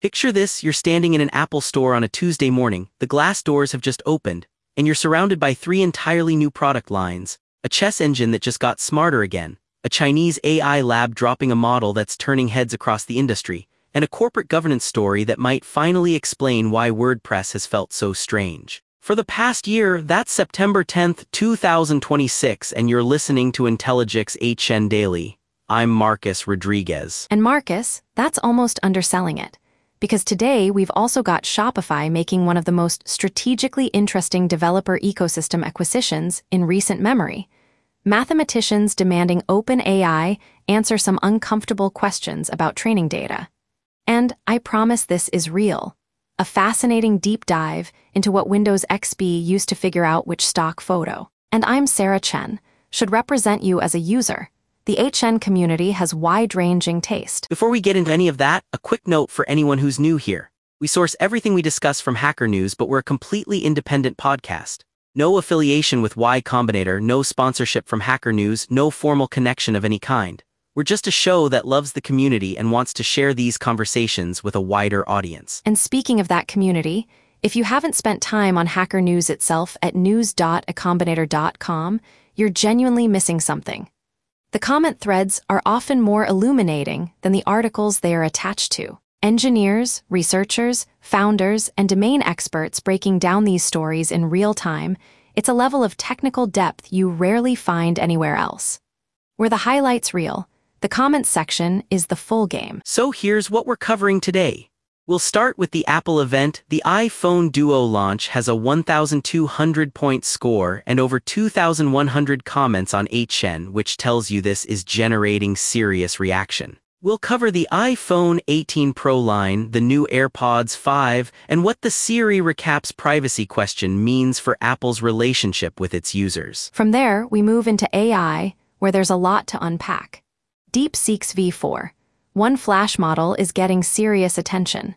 Picture this, you're standing in an Apple store on a Tuesday morning, the glass doors have just opened, and you're surrounded by three entirely new product lines: a chess engine that just got smarter again, a Chinese AI lab dropping a model that's turning heads across the industry, and a corporate governance story that might finally explain why WordPress has felt so strange. For the past year, that's September 10th, 2026, and you're listening to Intelligix HN Daily. I'm Marcus Rodriguez. And Marcus, that's almost underselling it. Because today we've also got Shopify making one of the most strategically interesting developer ecosystem acquisitions in recent memory. Mathematicians demanding OpenAI answer some uncomfortable questions about training data. And I promise this is real. A fascinating deep dive into what Windows XP used to figure out which stock photo. And I'm Sarah Chen, should represent you as a user. The HN community has wide-ranging taste. Before we get into any of that, a quick note for anyone who's new here. We source everything we discuss from Hacker News, but we're a completely independent podcast. No affiliation with Y Combinator, no sponsorship from Hacker News, no formal connection of any kind. We're just a show that loves the community and wants to share these conversations with a wider audience. And speaking of that community, if you haven't spent time on Hacker News itself at news.acombinator.com, you're genuinely missing something. The comment threads are often more illuminating than the articles they are attached to. Engineers, researchers, founders, and domain experts breaking down these stories in real time. It's a level of technical depth you rarely find anywhere else. Where the highlights reel, the comments section is the full game. So here's what we're covering today. We'll start with the Apple event. The iPhone Duo launch has a 1,200-point score and over 2,100 comments on HN, which tells you this is generating serious reaction. We'll cover the iPhone 18 Pro line, the new AirPods 5, and what the Siri recaps privacy question means for Apple's relationship with its users. From there, we move into AI, where there's a lot to unpack. DeepSeek's V4. One Flash model is getting serious attention.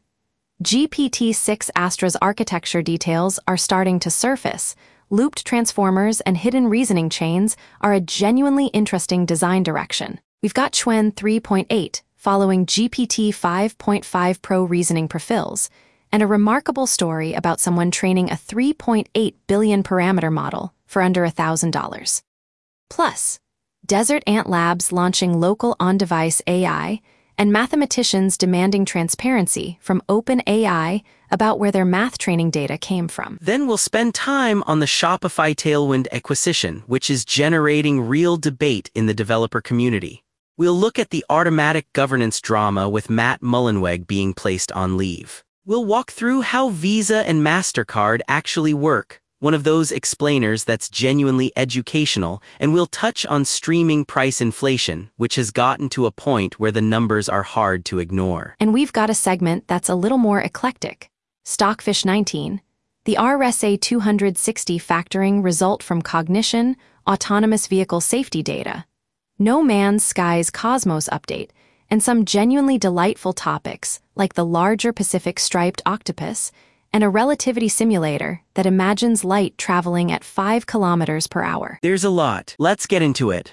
GPT-6 Astra's architecture details are starting to surface. Looped transformers and hidden reasoning chains are a genuinely interesting design direction. We've got Chuan 3.8 following GPT 5.5 Pro reasoning profils, and a remarkable story about someone training a 3.8 billion parameter model for under $1,000. Plus, Desert Ant Labs launching local on-device AI, and mathematicians demanding transparency from OpenAI about where their math training data came from. Then we'll spend time on the Shopify Tailwind acquisition, which is generating real debate in the developer community. We'll look at the automatic governance drama with Matt Mullenweg being placed on leave. We'll walk through how Visa and MasterCard actually work, one of those explainers that's genuinely educational, and we'll touch on streaming price inflation, which has gotten to a point where the numbers are hard to ignore. And we've got a segment that's a little more eclectic. Stockfish 19, the RSA 260 factoring result from Cognition, autonomous vehicle safety data, No Man's Sky's Cosmos update, and some genuinely delightful topics like the larger Pacific striped octopus, and a relativity simulator that imagines light traveling at 5 kilometers per hour. There's a lot. Let's get into it.